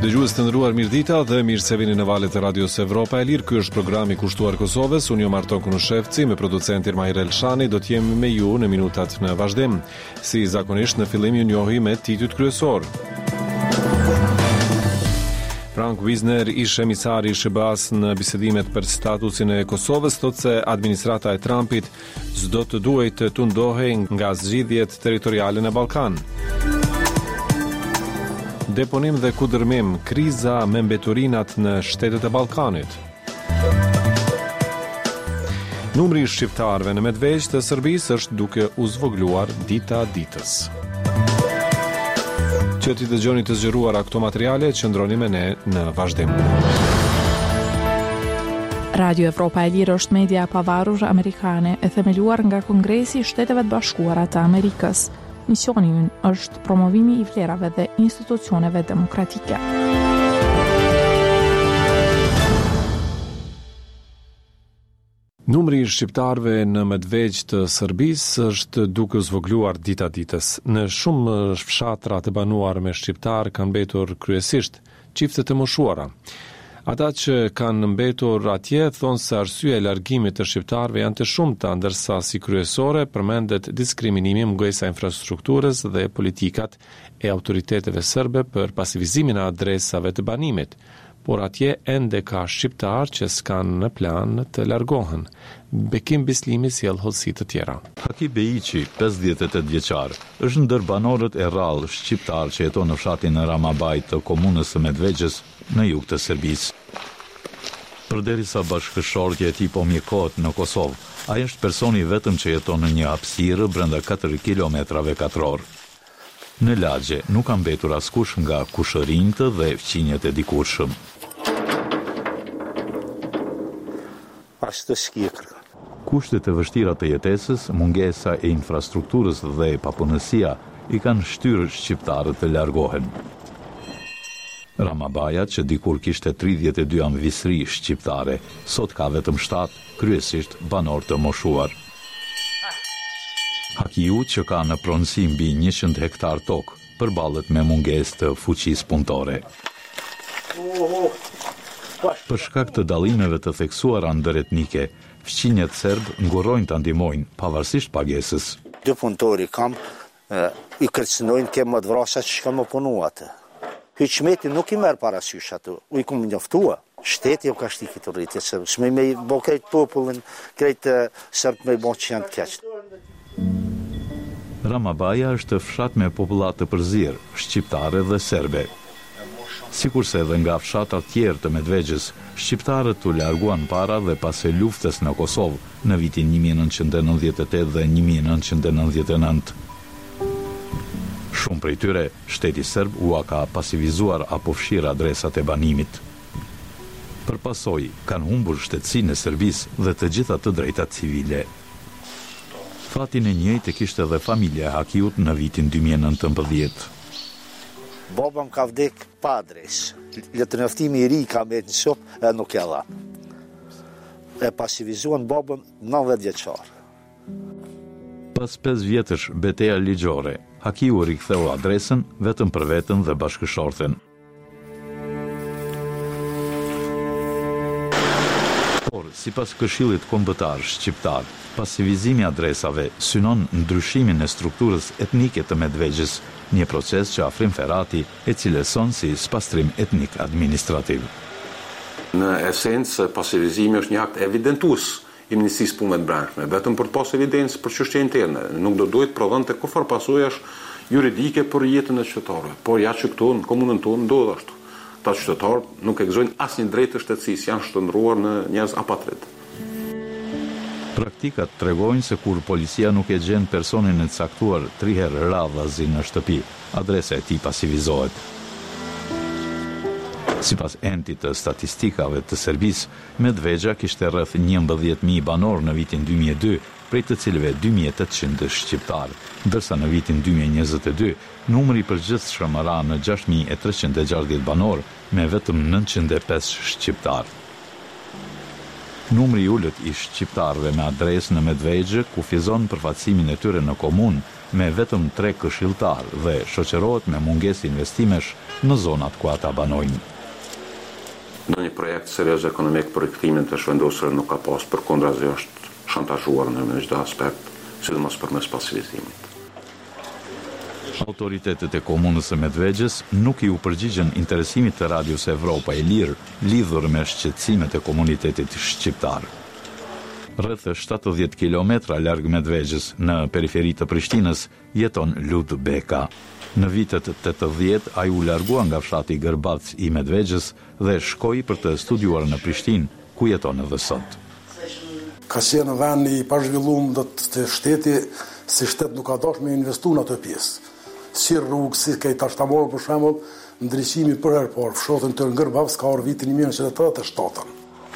Dëgjues të nderuar, mirëdita dhe mirë se vini në valët e Radios Evropa e Lirë. Ky është programi i kushtuar Kosovës. Unë jam Arton Kunushevci, me producent Irmail Elshani. Do të jemi me ju në minutat në vazhdim. Si zakonisht, në fillim ju njohi me titujt kryesor. Frank Wisner, ish emisari i SBA-s në bisedimet për statusin e Kosovës, thotë se administrata e Trumpit s'do të duhej të tundohej nga zgjidhjet territoriale në Ballkan. Deponim dhe kudërmim, kriza me mbeturinat në shtetet e Ballkanit. Numri i shqiptarëve në Medvegjë të Serbisë është duke u zvogluar dita ditës. Që ti dëgjoni të zgjeruara këto materiale, qëndroni me ne në vazhdim. Radio Evropa e Lirë është media e pavarur amerikane e themeluar nga Kongresi i Shteteve të Bashkuara të Amerikës. Misioni ynë është promovimi i vlerave dhe institucioneve demokratike. Numri i shqiptarëve në Medvegjë të Serbisë është duke u zvogluar dita ditës. Në shumë fshatra të banuar me shqiptar kanë mbetur kryesisht çifte të moshuara. Ata që kanë mbetur atje thonë se arsyeja e largimit të shqiptarëve janë të shumta, ndërsa si kryesore përmendet diskriminimi, mungesa e infrastrukturës dhe politikat e autoriteteve serbe për pasivizimin e adresave të banimit. Por atje ende ka shqiptar që s'kanë në plan të largohen. Bekim Bislimi sjell hollësi të tjera. Haki Bejiqi, 58 vjeçar, është ndër banorët e rrallë shqiptar që jeton në fshatin Ramabaj të komunës së Medvegjës në jug të Serbisë. Përderisa bashkëshortja e tij po mjekohet në Kosovë, ai është personi vetëm që jeton në një hapësirë brenda 4 kilometrave katror. Në lagje nuk ka mbetur askush nga kushërinjtë dhe fqinjet e dikurshëm. Kushtet e vështira të jetesës, mungesa e infrastrukturës dhe papunësia i kanë shtyrë shqiptarët të largohen. Ramabaja, që dikur kishte 32 anëvisri shqiptare, sot ka vetëm 7, kryesisht banor të moshuar. Hakiu, që ka në pronësi mbi 100 hektar tokë, përballet me mungesë të fuqisë punëtore. Për shkak të dallimeve të theksuara ndëretnike, fqinjet serb ngurrojnë ta ndihmojnë pavarësisht pagesës. Dy punëtori kam, i kërcënojnë ke më të vrasa që shka më punu atë. Hyqmeti nuk i merë parasysh atë, u i kumë njoftua. Shteti jo ka shti këtë rritje sërbë, shme me i bo krejt popullin, krejt sërbë me i bo që janë të keqë. Ramabaja është fshat me popullat të përzirë, shqiptare dhe serbe. Sikurse edhe nga fshatrat tjerë të Medvegjës, shqiptarët u larguan para dhe pas së luftës në Kosovë në vitin 1998 dhe 1999. Shumë prej tyre, shteti serb u ka pasivizuar apo fshir adresat e banimit. Për pasojë, kanë humbur shtetësinë e Serbisë dhe të gjitha të drejtat civile. Fatin e njëjtë kishte edhe familja e Hakiut në vitin 2019. Babam ka vdek pa adres. Letërnjoftimi i ri ka me në shop e nuk e dha. E pasivizuan babam 90 vjeçar. Pas 5 vjetësh betejë ligjore, Hakiu riktheu adresën vetëm për veten dhe bashkëshorten. Por, sipas Këshillit Kombëtar Shqiptar, pasivizimi adresave synon ndryshimin e strukturës etnike të Medvegjës, një proces që Afrim Ferati e cilëson si spastrim etnik administrativ. Në esencë, pasivizimi është një akt evidentues i Ministrisë Punëve të Brendshme, vetëm për të pas evidencë për çështje interne. Nuk do duhet prodhonte kufar pasojash juridike për jetën e qytetarëve. Por ja që këtu në komunën tonë ndodh ashtu. Ta qytetarët nuk e gëzojnë asnjë drejtë të shtetësisë, janë shndruar në njerëz apatrid. Praktikat tregojnë se kur policia nuk e gjen personin e caktuar 3 herë radhazi në shtëpi, adresa e tij pasivizohet. Sipas entit të statistikave të Serbisë, Medvegja kishte rreth 11.000 banor në vitin 2002, prej të cilëve 2.800 shqiptar, ndërsa në vitin 2022 numri i përgjithshëm ra në 6.360 banor me vetëm 905 shqiptar. Numri I ulët I shqiptarëve me adresë në Medvegje kufizon përfaqësimin e tyre në komunë me vetëm 3 këshilltarë dhe shoqërohet me mungesë investimesh në zonat ku ata banojnë. Në një projekt serioz ekonomik për rikthimin të zhvendosur nuk ka pas, përkundrazi është shantazhuar në çdo aspekt, sidomos përmes pasivizimit. Autoritetet e komunës së Medvegjes nuk I u përgjigjen interesimit të Radios Evropa e Lirë lidhur me shqetësimet e komunitetit shqiptar. Rreth 70 kilometra larg Medvegjes, në periferi të Prishtinës, jeton Lut Beka. Në vitet 80 ai u largua nga fshati Gërbac I Medvegjes dhe shkoi për të studiuar në Prishtinë, ku jeton edhe sot. Ka qenë vend I pazhvilluar të shteti, si shtet nuk ka dashur me investu në atë pjesë. Si rrugë, si kaj tashtamorë për shembull, ndriçimi për herë parë, fshotën të Gërbac ka orë vitin 1987.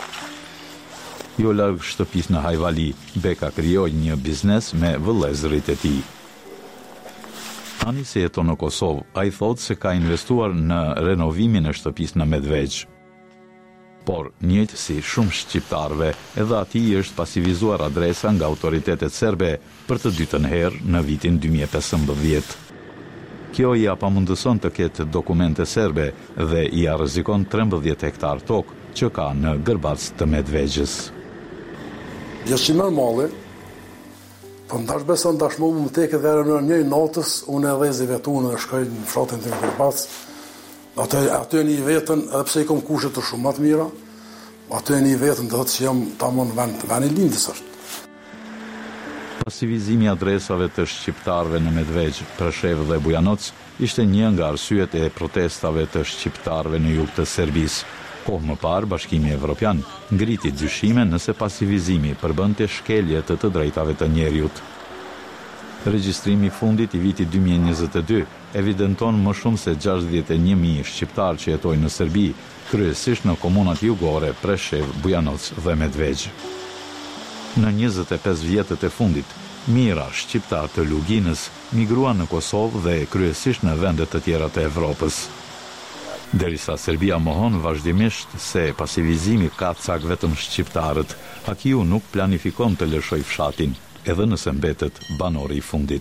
Jo larg shtëpisë në Hajvali, Beka krijoi një biznes me vëllezërit e tij. Tani se jeton në Kosovë, ai thotë se ka investuar në renovimin e shtëpisë në Medvegj. Por, njëjtë si shumë shqiptarëve, edhe atij është pasivizuar adresa nga autoritetet serbe për të dytën herë në vitin 2015. Kjo I apamundëson të ketë dokumente serbe dhe I rrezikon 13 hektar tokë që ka në Gërbac të Medvegjes. Jeshtë normale, po ndash beson dashmu më tek edhe në një natës, unë edhe zi vetunë dhe shkoj në fshatin të Gërbac. Aty një vetën, edhe pse I kom kushe të shumë të mira, aty një vetën dhe që jam tamon vend I lindës është. Pasivizimi adresave të shqiptarëve në Medvegj, Preshevë dhe Bujanoc ishte një nga arsyet e protestave të shqiptarëve në jug të Serbisë. Kohë më parë, Bashkimi Evropian ngriti dyshime nëse pasivizimi përbënte shkelje të drejtave të njerëzit. Regjistrimi I fundit I vitit 2022 evidenton më shumë se 61.000 shqiptarë që jetojnë në Serbi, kryesisht në komunat jugore Preshevë, Bujanoc dhe Medvegj. Në 25 vjetët e fundit, mijëra shqiptar të Luginës migruan në Kosovë dhe kryesisht në vendet të tjera të Evropës. Derisa Serbia mohon vazhdimisht se pasivizimi ka cak vetëm shqiptarët, Hakiu nuk planifikon të lëshoj fshatin, edhe nëse mbetet banori I fundit.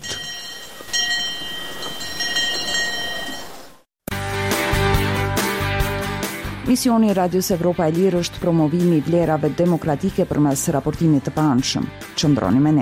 Misioni I Radios Evropa e Lirë është promovimi I vlerave demokratike përmes raportimit të paanshëm. Qëndroni me ne.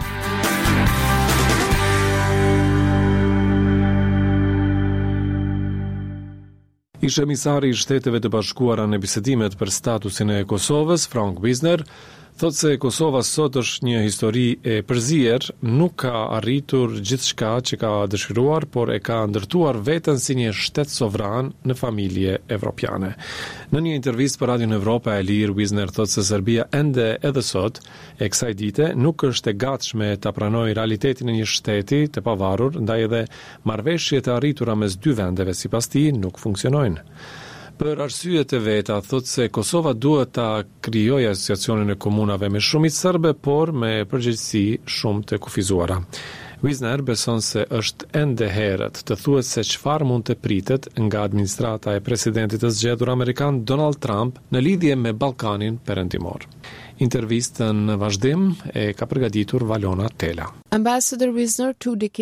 Ishte emisari I Shteteve të Bashkuara në bisedimet për statusin e Kosovës, Frank Wisner, thotë se Kosova sot është një histori e përzier, nuk ka arritur gjithçka që ka dëshiruar, por e ka ndërtuar veten si një shtet sovran në familje evropiane. Në një intervistë për Radion Evropa e Lirë, Wisner thotë se Serbia ende edhe sot, e kësaj dite, nuk është e gatshme ta pranojë realitetin e një shteti të pavarur, ndaj edhe marrëveshjet e arritura mes dy vendeve sipas tij nuk funksionojnë. Për arsyet e veta, thotë se Kosova duhet ta krijojë asociacionin e komunave me shumicë serbe, por me përgjegjësi shumë të kufizuara. Wisner beson se është ende herët të thuhet se çfarë mund të pritet nga administrata e presidentit të zgjedhur amerikan Donald Trump në lidhje me Ballkanin Perëndimor. Intervistën në vazhdim e ka përgatitur Valona Tela. Ambasador Wisner,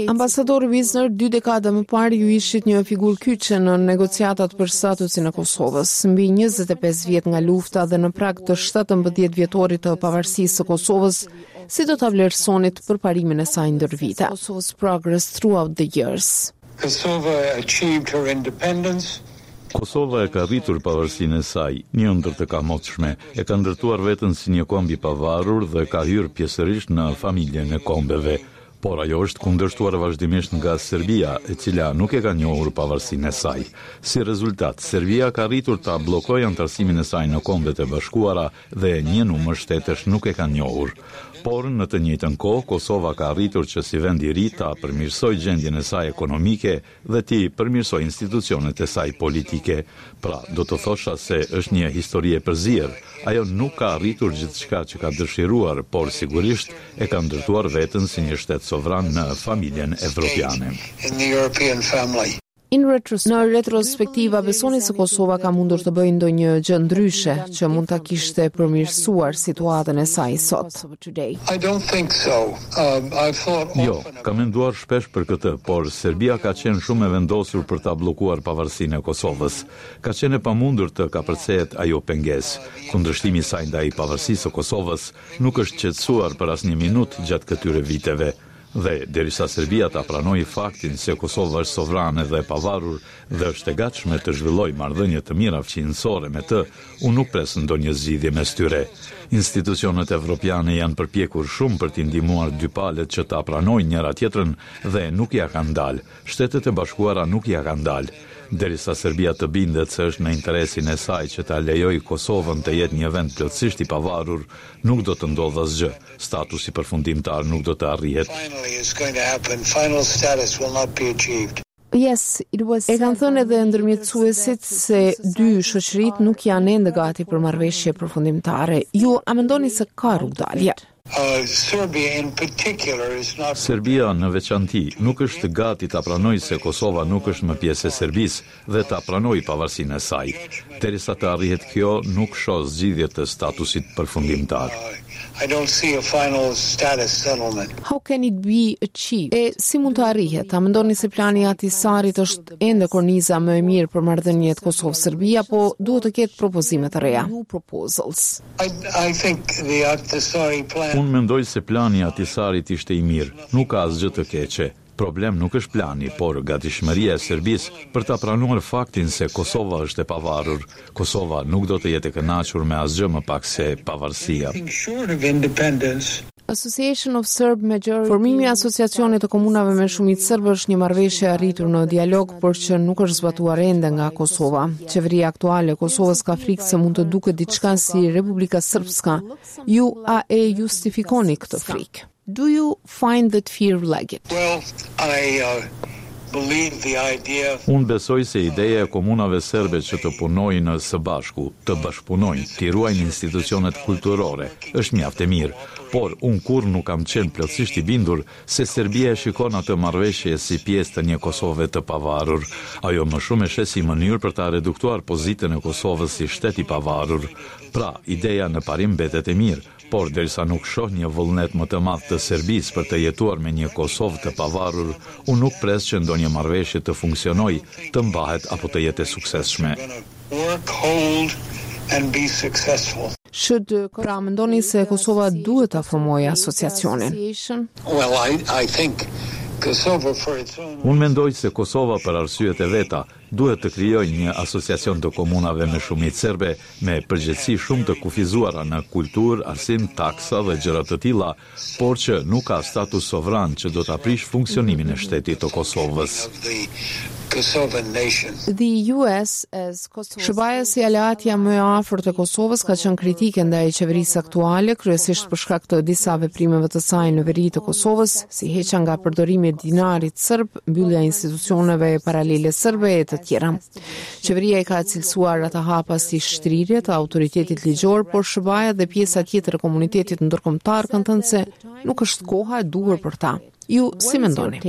2 dekada më parë ju ishit një figurë kyçe në negociatat për statusin e Kosovës. Mbi 25 vjet nga lufta dhe në prag të 17 vjetorit të pavarësisë së Kosovës, si do ta vlerësonit përparimin e saj ndër vite? Kosova's progress throughout the years. Kosovo achieved her independence. Kosova e ka rritur pavarësinë e saj, një ndër të kamotshme, e ka ndërtuar veten si një komb I pavarur dhe ka hyrë pjesërisht në familjen e kombeve. Por ajo është kundërshtuar vazhdimisht nga Serbia, e cila nuk e ka njohur pavarësinë e saj. Si rezultat, Serbia ka arritur ta bllokojë antarësimin e saj në Kombet e Bashkuara dhe një numër shtetesh nuk e kanë njohur. Por në të njëjtën kohë, Kosova ka arritur që si vend I ri ta përmirësojë gjendjen e saj ekonomike dhe ti përmirësojë institucionet e saj politike. Pra, do të thosha se është një histori e përzier. Ajo nuk ka arritur gjithçka që ka dëshiruar, por sigurisht e ka ndërtuar veten si një shtet sovran në familjen evropiane. Në retrospektiva, besoni se Kosova ka mundur të bëjë ndonjë gjë ndryshe që mund ta kishte përmirësuar situatën e saj sot? Jo, kam menduar shpesh për këtë, por Serbia ka qenë shumë e vendosur për ta bllokuar pavarësinë e Kosovës. Ka qenë e pamundur të kapërcehet ajo pengesë. Kundërshtimi i saj ndaj pavarësisë së Kosovës nuk është qetësuar për asnjë minutë gjatë këtyre viteve. Dhe derisa Serbia ta pranoi faktin se Kosova është sovrane dhe e pavarur dhe është e gatshme të zhvillojë marrëdhënie të mira fqinjësore me të, unë nuk pres ndonjë zgjidhje mes tyre. Institucionet evropiane janë përpjekur shumë për t'i ndihmuar dy palët që ta pranojnë njëra tjetrën dhe nuk ja kanë dalë. Shtetet e Bashkuara nuk ja kanë dalë. Derisa Serbia të bindet se është në interesin e saj që ta lejojë Kosovën të jetë një vend plotësisht i pavarur, nuk do të ndodhë asgjë. Statusi përfundimtar nuk do të arrihet. E kanë thënë edhe ndërmjetësuesit se dy shoqëritë nuk janë ende gati për marrëveshje përfundimtare. Ju a mendoni se ka rrugdalje? Serbia në veçanti nuk është gati ta pranojë se Kosova nuk është më pjesë e Serbisë dhe ta pranojë pavarësinë e saj. Derisa të arrihet kjo, nuk shoh zgjidhje të statusit përfundimtar. How can it be achieved? E si mund të arrihet? A mendoni se plani i Ahtisarit është ende korniza më e mirë për marrëdhëniet Kosovë-Serbi apo duhet të ketë propozime të reja? Unë mendoj se plani i Ahtisarit ishte i mirë. Nuk ka asgjë të keqe. Problem nuk është plani, por gatishmëria e Serbisë për ta pranuar faktin se Kosova është e pavarur. Kosova nuk do të jetë e kënaqur me asgjë më pak se pavarësia. Formimi i asociacionit të komunave me shumicë serbe është një marrëveshje e arritur në dialog, por që nuk është zbatuar ende nga Kosova. Qeveria aktuale e Kosovës ka frikë se mund të duket diçka si Republika Srpska. Ju a e justifikoni këtë frikë? Do you find that fear legit? Unë besoj se ideja e komunave serbe që të punojnë së bashku, të bashkëpunojnë, të ruajnë institucionet kulturore, është mjaft e mirë, por unë kur nuk kam qenë plotësisht i bindur se Serbia e shikon atë marrëveshje si pjesë të një Kosove të pavarur. Ajo më shumë e shes si mënyrë për ta reduktuar pozitën e Kosovës si shtet i pavarur. Pra, ideja në parim mbetet e mirë, por derisa nuk shoh një vullnet më të madh të Serbisë për të jetuar me një Kosovë të pavarur, unë nuk pres që ndonjë marrëveshje të funksionojë, të mbahet apo të jetë e suksesshme. Pra mendoni se Kosova duhet ta formojë asociacionin? Unë mendoj se Kosova për arsyet e veta duhet të krijojë një asociacion të komunave me shumicë serbe me përgjegjësi shumë të kufizuara në kulturë, arsim, taksa dhe gjëra të tilla, por që nuk ka status sovran që do ta prish funksionimin e shtetit të Kosovës. SBA si aleatja më e afërt e Kosovës ka qenë kritike ndaj qeverisë aktuale, kryesisht për shkak të disa veprimeve të saj në veri të Kosovës, si heqja nga përdorimi i dinarit serb, mbyllja e institucioneve paralele serbe e të tjera. Qeveria i ka cilësuar ato hapa si shtrirje të autoritetit ligjor, por SBA dhe pjesa tjetër e komunitetit ndërkombëtar kanë thënë se nuk është koha e duhur për ta. Ju si mendoni?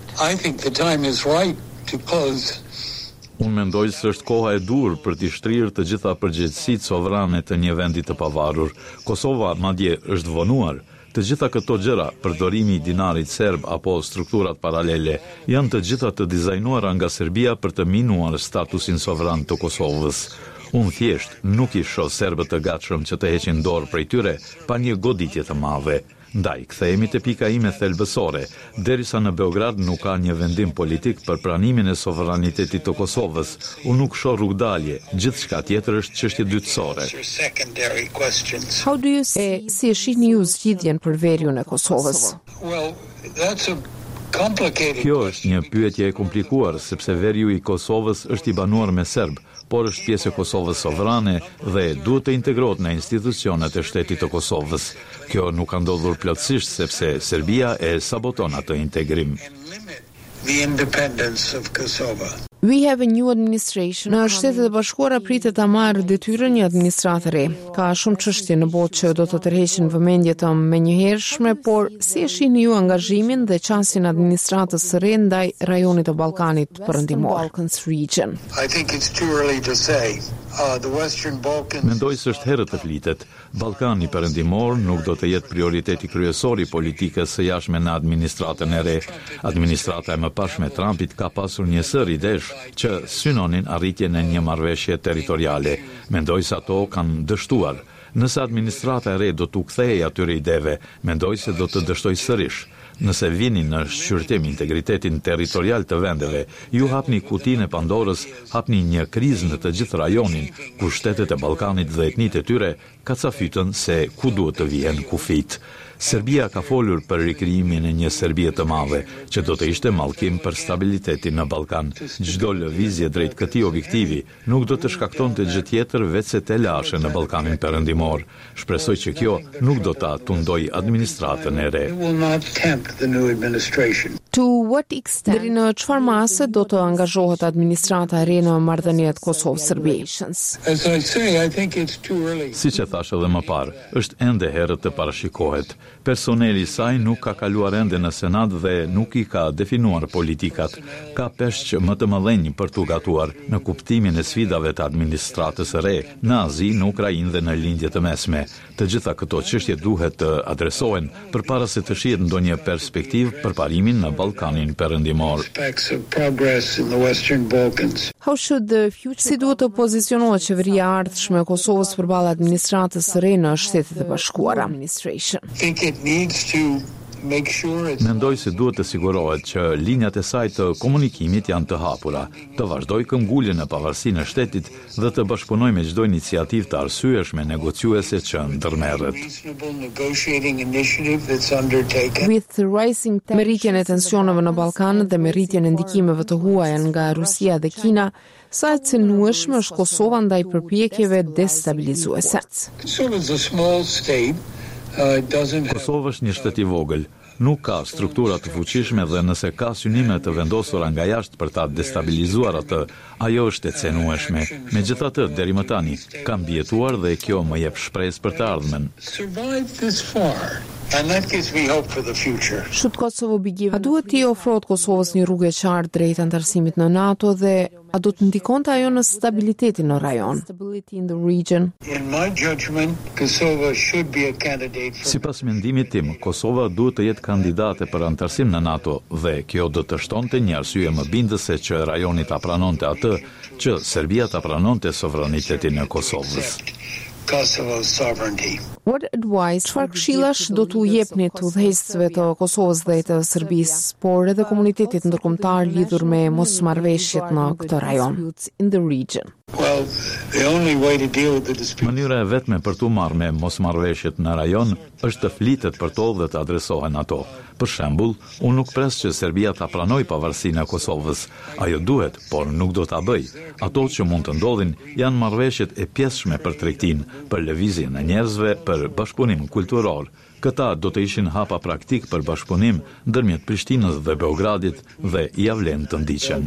Unë mendoj se është koha e dur për t'i shtrirë të gjitha përgjegjësitë sovrane të një vendi të pavarur. Kosova madje është vonuar. Të gjitha këto gjëra, përdorimi i dinarit serb apo strukturat paralele, janë të gjitha të dizajnuara nga Serbia për të minuar statusin sovran të Kosovës. Unë thjesht nuk i shoh serbët të gatshëm që të heqin dorë prej tyre pa një goditje të madhe. Ndaj, kthehemi te pika ime thelbësore, derisa në Beograd nuk ka një vendim politik për pranimin e sovranitetit të Kosovës, unë nuk shoh rrugdalje, gjithçka tjetër është çështje dytësore. Si e shihni ju zgjidhjen për veriun e Kosovës? Kjo është një pyetje e komplikuar, sepse veriu i Kosovës është i banuar me serb, por është pjesë e Kosovës sovrane dhe duhet të integrohet në institucionet e shtetit të Kosovës. Kjo nuk ka ndodhur plotësisht sepse Serbia e saboton atë integrim. We have a new administration. Në Shtetet e Bashkuara pritet ta marrë detyrën një administratë re. Ka shumë çështje në botë që do të tërheqin vëmendje të menjëhershme, por si e shihni ju angazhimin dhe çastin administratës së re ndaj rajonit të Ballkanit Perëndimor? I think it's too early to say. The Western Balkans. Mendoj se është herë të flitet. Ballkani Perëndimor nuk do të jetë prioriteti kryesor i politikës së jashtme në administratën e re. Administrata e mëparshme e Trumpit ka pasur një sër idesh që synonin arritjen e një marrëveshje territoriale. Mendoj se ato kanë dështuar. Nëse administrata e re do t'u kthejë atyre ideve, mendoj se do të dështoj sërish. Nëse vini në shqyrtim integritetin territorial të vendeve, ju hapni kutinë e Pandorës, hapni një krizë në të gjithë rajonin, ku shtetet e Ballkanit dhe etnitë e tyre kacafytën se ku duhet të vihen kufit. Serbia ka folur për rikrijimin e një Serbie të madhe, që do të ishte mallkim për stabilitetin në Ballkan. Çdo lëvizje drejt këtij objektivi nuk do të shkaktonte gjë tjetër veçse të lashe në Ballkanin Perëndimor. Shpresoj që kjo nuk do ta tundoj administratën e re. To what extent? Deri në çfarë mase do të angazhohet administrata e re në marrëdhëniet Kosovë-Serbi? As I say, I think it's too early. Siç e thash edhe më parë, është ende herët të parashikohet. Personeli i saj nuk ka kaluar ende në Senat dhe nuk i ka definuar politikat. Ka peshq më të mëdhenj për t'u gatuar në kuptimin e sfidave të administratës së re në Azi, në Ukrainë dhe në lindje të mesme. Të gjitha këto çështje duhet të adresohen përpara se të shihet ndonjë perspektivë për parimin në Ballkanin Perëndimor. Si duhet të pozicionohet qeveria e ardhshme e Kosovës përballë administratës së re në Shtetet e Bashkuara? Mendoj se duhet të sigurohet që linjat e saj të komunikimit janë të hapura, të vazhdoj këmbguljen e pavarësinë e shtetit dhe të bashkëpunojë me çdo iniciativë të arsyeshme negociuese që ndërmerret. Me rritjen e tensioneve në Ballkan dhe me rritjen e ndikimeve të huaja nga Rusia dhe Kina, sa e cënueshme është Kosova ndaj përpjekjeve destabilizuese. Kosova është një shtet i vogël, nuk ka struktura të fuqishme dhe nëse ka synime të vendosura nga jashtë për ta destabilizuar atë, ajo është e cenueshme. Megjithatë, deri më tani, ka mbijetuar dhe kjo më jep shpresë për të ardhmen. A duhet t'i ofrohet Kosovës një rrugë e qartë drejt antarësimit në NATO dhe a do të ndikonte ajo në stabilitetin në rajon? Sipas mendimit tim, Kosova duhet të jetë kandidate për antarësim në NATO dhe kjo do të shtonte një arsye më bindëse që rajoni ta pranonte atë që Serbia ta pranonte sovranitetin e Kosovës. Çfarë këshillash do t'u jepni të udhëheqësve të Kosovës dhe të Serbisë, por edhe komunitetit ndërkombëtar lidhur me mosmarrëveshjet në këtë rajon? Mënyra e vetme për t'u marrë me mosmarrëveshjet në rajon është të flitet për to dhe të adresohen ato. Për shembull, unë nuk pres që Serbia ta pranojë pavarësinë e Kosovës. Ajo duhet, por nuk do ta bëj. Ato që mund të ndodhin janë marrëveshjet e pjesshme për tregtinë, për lëvizjen e njerëzve, për bashkëpunim kulturor. Këta do të ishin hapa praktik për bashkëpunim ndërmjet Prishtinës dhe Beogradit dhe ia vlen të ndiqen.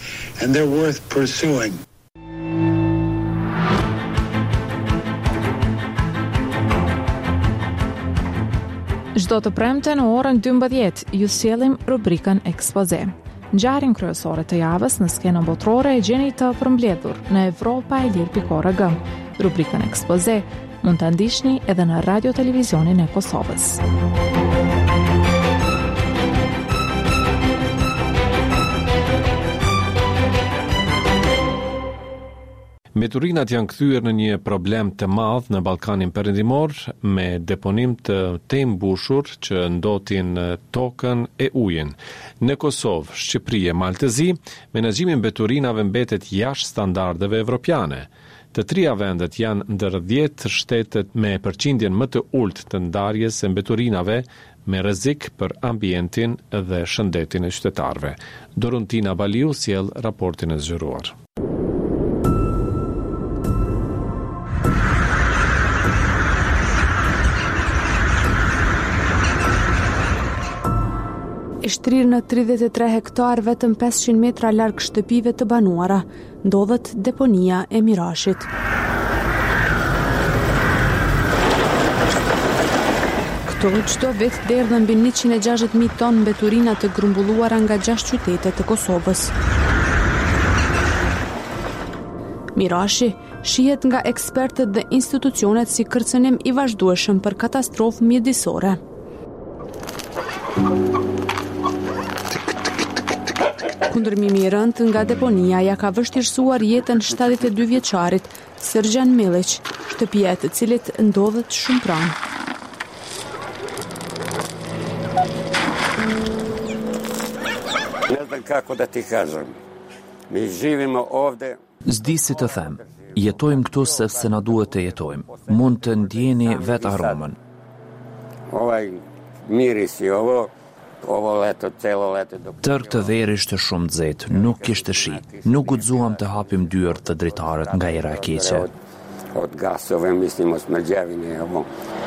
Çdo të premte në orën 12 ju sjellim rubrikën Ekspoze. Ngjarjen kryesore të javës në skenën botërore e gjeni të përmbledhur në europaelir.org. Rubrikën Ekspoze mund ta ndiqni edhe në Radio Televizionin e Kosovës. Meturinat janë kthyer në një problem të madh në Ballkanin Perëndimor me deponim të mbushur që ndotin tokën e ujin. Në Kosovë, Shqipëri e Maltëzi, menaxhimi i mbeturinave mbetet jashtë standardeve evropiane. Të trija vendet janë ndër 10 shtetet me përqindjen më të ulët të ndarjes së mbeturinave me rrezik për ambientin dhe shëndetin e qytetarëve. Dorontina Baliu sjell raportin e zgjeruar. i shtrirë në 33 hektar vetëm 500 metra larg shtëpive të banuara, ndodhet deponia e Mirashit. Këto çdo vit derdhen mbi 160.000 tonë mbeturina të grumbulluara nga 6 qytete të Kosovës. Mirashi shihet nga ekspertët dhe institucionet si kërcënim i vazhdueshëm për katastrofë mjedisore. Kundërmimi i rënd nga deponia ja ka vështirësuar jetën 72 vjeçarit Sergjan Milić, shtëpia e të cilit ndodhet shumë pranë. Ne znam kako da ti kažem. Mi živimo ovde. S'di si të them. Jetojmë këtu sepse na duhet të jetojmë. Mund të ndjeni vetë aromën. Ovaj miris i ovo leto, celo leto. Tërë këtë verë ishte shumë nxehtë, nuk kishte shi. Nuk guxuam të hapim dyert të dritarët nga era e keqe. Od gasove, mislim, o smrđevine, ovo.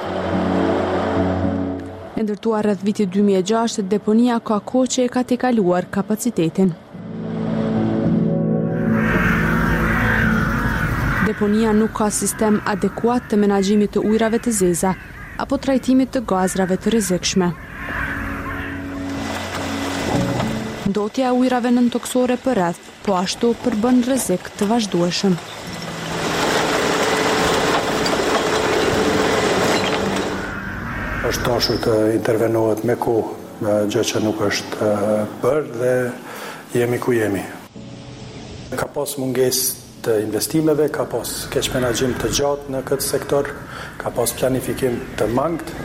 E ndërtuar rreth vitit 2006, deponia ka kohë që e ka tejkaluar kapacitetin. Deponia nuk ka sistem adekuat të menaxhimit të ujrave të zeza apo trajtimit të gazrave të rrezikshme. Ndotja e ujrave nëntoksore për rreth, po ashtu përbën rrezik të vazhdueshëm. Është dashur të intervenohet me kohë, gjë që nuk është bërë dhe jemi ku jemi. Ka pas mungesë të investimeve, ka pas keq menaxhim të gjatë në këtë sektor, ka pas planifikim të mangët.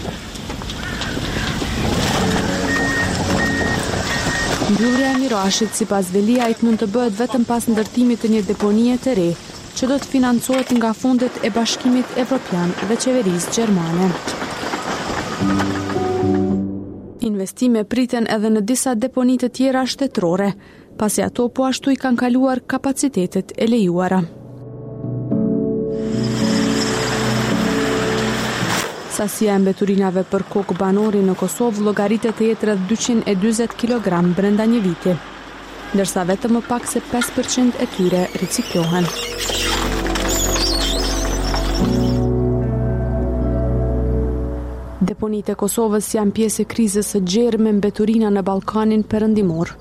Mbyllja e Mirashit sipas Veliajt mund të bëhet vetëm pas ndërtimit të një deponie të re, që do të financohet nga fondet e Bashkimit Evropian dhe qeverisë gjermane. Investime priten edhe në disa deponi të tjera shtetërore, pasi ato po ashtu i kanë kaluar kapacitetet e lejuara. Sasia e mbeturinave për kokë banori në Kosovë llogaritet të jetë rreth 240 kg brenda një viti, ndërsa vetëm më pak se 5% e tyre riciklohen. Deponitë e Kosovës janë pjesë e krizës së gjerë me mbeturina në Ballkanin Perëndimor.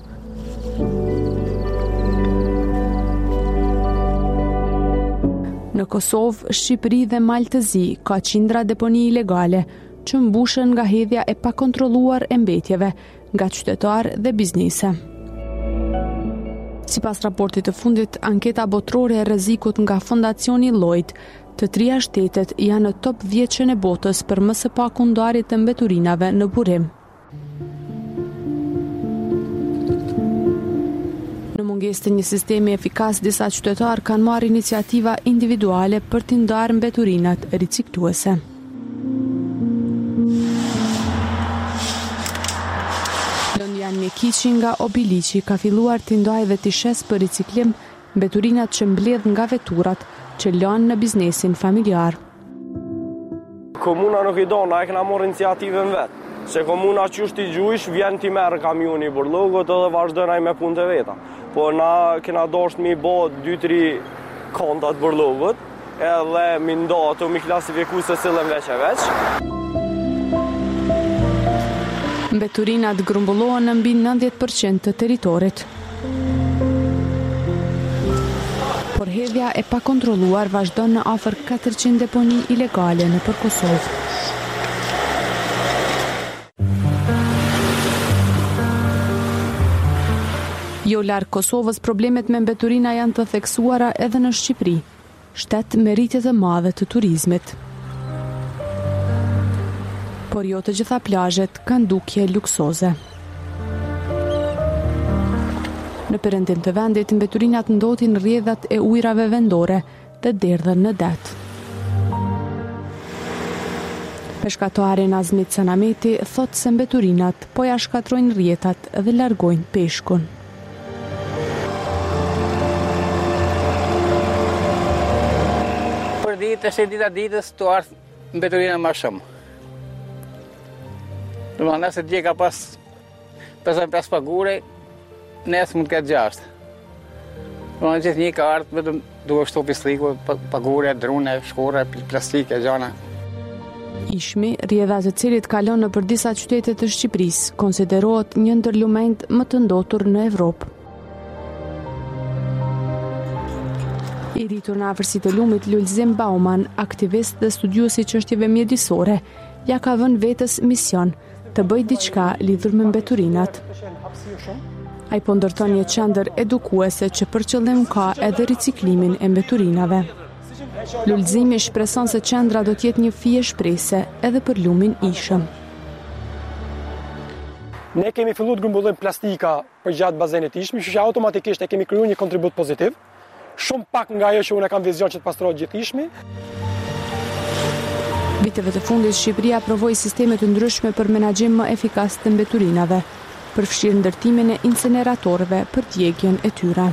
Në Kosovë, Shqipëri dhe Maltëzi ka qindra deponi ilegale që mbushen nga hedhja e pakontrolluar e mbetjeve nga qytetarë dhe biznise. Sipas raportit të fundit, anketa botërore e rrezikut nga Fondacioni Lloyd, të trija shtetet janë në top 10 e botës për më së paku ndarje të mbeturinave në burim. Në mungesë të një sistemi efikas, disa qytetarë kanë marrë iniciativa individuale për të ndarë mbeturinat ricikluese. Lëndjan Mjekiçi nga Obiliqi ka filluar të ndajë dhe të shes për riciklim mbeturinat që mbledh nga veturat që lanë në biznesin familjar. Komuna nuk i do, na e kena morë iniciativën vetë. Se komuna që është i gjuish, vjen t'i merë kamioni i burlogot edhe vazhdojnaj me punë të veta. Po na kena dosht mi bo 2-3 kontat burlogot, edhe mi ndo ato mi klasifiku se cilën veç e veç. Mbeturinat grumbullohen në mbi 90% të teritorit. Por hedhja e pakontrolluar vazhdon në afër 400 deponi ilegale nëpër Kosovë. Jo larg Kosovës, problemet me mbeturina janë të theksuara edhe në Shqipëri, shtet me rritje të madhe të turizmit. Por jo të gjitha plazhet kanë dukje luksoze. Në perëndim të vendit, mbeturinat ndotin rrjedhat e ujrave vendore dhe derdhen në det. Peshkatari Nazmit Sanameti thot se mbeturinat po ja shkatrojnë rrjetat dhe largojnë peshkun. Për ditë se dita ditës të ardhë mbeturina më shumë. Nëse dje ka pas 55 pagure, nesër mund të ketë 6. Në gjithë një ka ardhë, vetëm duke shtu pisliku, pagure, drune, shkore, plastike, gjana. Ishmi, rrjedha të cilit kalon nëpër disa qytete të Shqipërisë, konsiderohet një ndër lumenjt më të ndotur në Evropë. I rritur në afërsitë të lumit, Lulzim Bauman, aktivist dhe studiuesi çështjeve mjedisore, ja ka vënë vetës mision të bëjë diçka lidhur me mbeturinat. Ai po ndërton një qendër edukuese që për qëllim ka edhe riciklimin e mbeturinave. Lulzimi shpreson se qendra do të jetë një fije shprese edhe për lumin Ishëm. Ne kemi filluar të grumbullim plastika për gjatë bazenit Ishmi, që automatikisht e kemi krijuar një kontribut pozitiv. Shumë pak nga ajo që unë kam vizion që të pastrohet gjithë Ishmi. Viteve të fundit Shqipëria provoi sisteme të ndryshme për menaxhim më efikas të mbeturinave, përfshirë ndërtimin e incineratorëve për djegjen e tyre.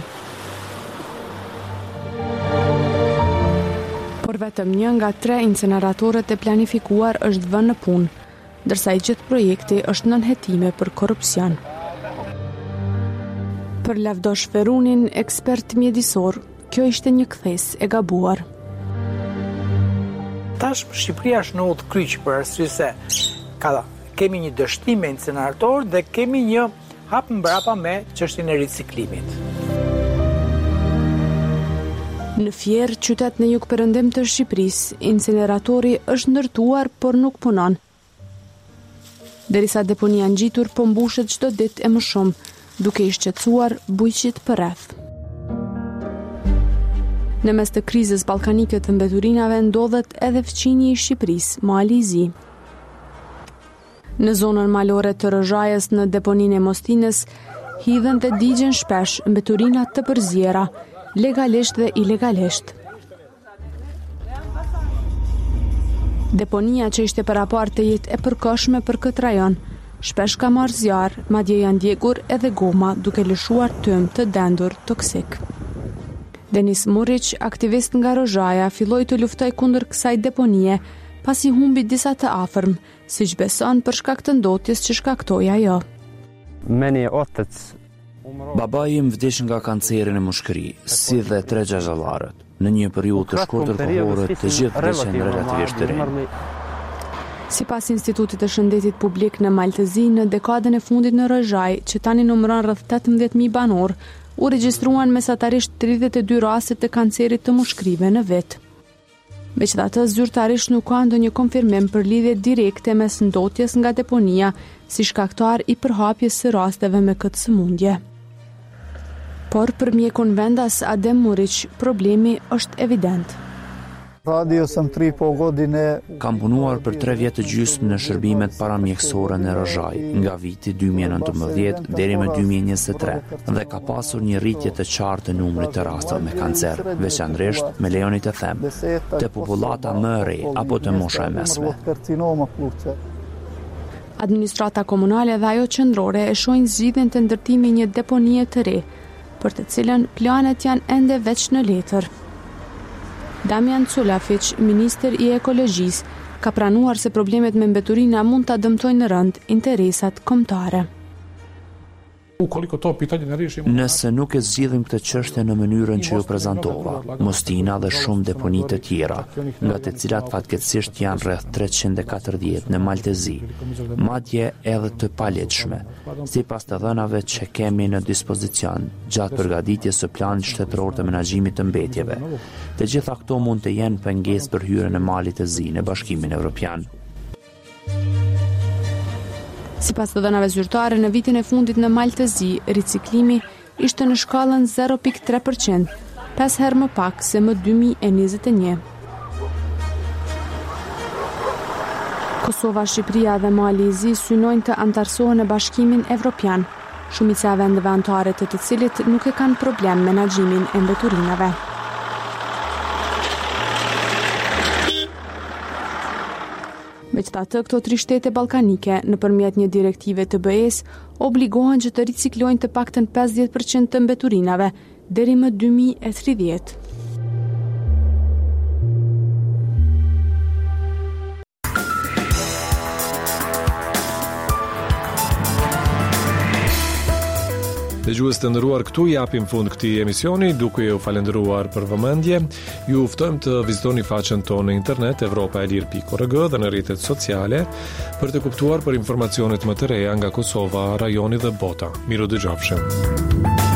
Por vetëm një nga 3 incineratorët e planifikuar është vënë në punë, ndërsa i gjithë projekti është nën hetime për korrupsion. Për Lavdosh Ferunin, ekspert mjedisor, kjo ishte një kthes e gabuar. Tash Shqipëria është në udhë kryq për arsye se kemi një dështim me incinerator dhe kemi një hap mbrapa me çështjen e riciklimit. Në Fier, qytet në jugperëndim të Shqipërisë, incineratori është ndërtuar por nuk punon. Derisa deponia ngjitur po mbushet çdo ditë e më shumë, duke i shqetësuar bujqit përreth. Në mes të krizës ballkanike të mbeturinave ndodhet edhe fqinji i Shqipërisë, Mali i Zi. Në zonën malore të Rëzhajës në deponinë e Mostinës hidhen dhe digjen shpesh mbeturina të përzjera, legalisht dhe ilegalisht. Deponia që ishte parapar të jetë e përkohshme për këtë rajon, shpesh ka marrë zjarr, madje janë djegur edhe goma duke lëshuar tym të dendur toksik. Denis Murić, aktivist nga Rozhaja, filloi të luftoj kundër kësaj deponie, pasi humbi disa të afërm, siç beson për shkak të ndotjes që shkaktoi ajo. Babai im vdiq nga kancerin e mushkëri, si dhe 3 gjashtë. Në një periudhë të shkurtër kohore, të gjithë vdiqën relativisht të rinë. Sipas Institutit të Shëndetit Publik në Maltëzi, në dekadën e fundit në Rozhaj, që tani numëron rreth 18.000 banor, u regjistruan mesatarisht 32 raste të kancerit të mushkërive në vit. Megjithatë, zyrtarisht nuk ka ndonjë konfirmim për lidhje direkte mes ndotjes nga deponia si shkaktar i përhapjes së rasteve me këtë sëmundje. Por për mjekun vendas Adem Murić, problemi është evident. Kam punuar për 3 vjet të gjysmë në shërbimet paramjekësore në Rozhaj, nga viti 2019 deri më 2023, dhe ka pasur një rritje të qartë të numrit të rasteve me kancer, veçanërisht me lejonit të them, të popullata më e re apo të mosha e mesme. Administrata komunale dhe ajo qendrore e shohin zgjidhjen të ndërtimit një deponie të re, për të cilën planet janë ende veç në letër. Damian Culafic, ministër i ekologjisë, ka pranuar se problemet me mbeturina mund ta dëmtojnë në rënd interesat kombëtare. Nëse nuk e zgjidhim këtë çështje në mënyrën që ju prezantova, Mostina dhe shumë deponi të tjera, nga të cilat fatkeqësisht janë rreth 340 në Maltëzi, madje edhe të palegjshme, sipas të dhënave që kemi në dispozicion gjatë përgatitjes së planit shtetëror të menaxhimit të mbetjeve. Të gjitha këto mund të jenë pengesë për hyrjen e Malit të Zi në Bashkimin Evropian. Sipas të dhënave zyrtare, në vitin e fundit në Malë të Zi, riciklimi ishte në shkallën 0.3%, 5 herë më pak se më 2021. Kosova, Shqipëria dhe Mali i Zi synojnë të antarësohen në Bashkimin Evropian, shumica e vendeve anëtare të cilit nuk e kanë problem me menaxhimin e mbeturinave. Megjithatë, këto 3 shtete ballkanike nëpërmjet një direktive të BE-s obligohen që të riciklojnë të paktën 50% të mbeturinave deri më 2030. Dëgjues të nderuar, këtu japim fund këtij emisioni duke ju falendëruar për vëmendje. Ju ftojmë të vizitoni faqen tonë në internet evropaelir.org dhe në rrjetet sociale për të kuptuar për informacionet më të reja nga Kosova, rajoni dhe bota. Miru dëgjofshim.